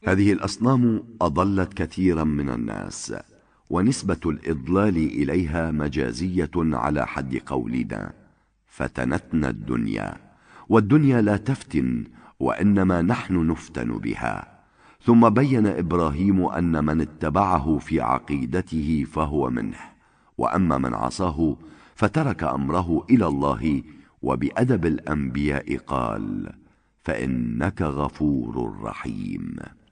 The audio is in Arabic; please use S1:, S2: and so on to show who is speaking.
S1: هذه الأصنام أضلت كثيرا من الناس، ونسبة الإضلال إليها مجازية على حد قولنا: فتنتنا الدنيا، والدنيا لا تفتن، وإنما نحن نفتن بها. ثم بين إبراهيم أن من اتبعه في عقيدته فهو منه، وأما من عصاه فترك أمره إلى الله. وبأدب الأنبياء قال: فإنك غفور رحيم.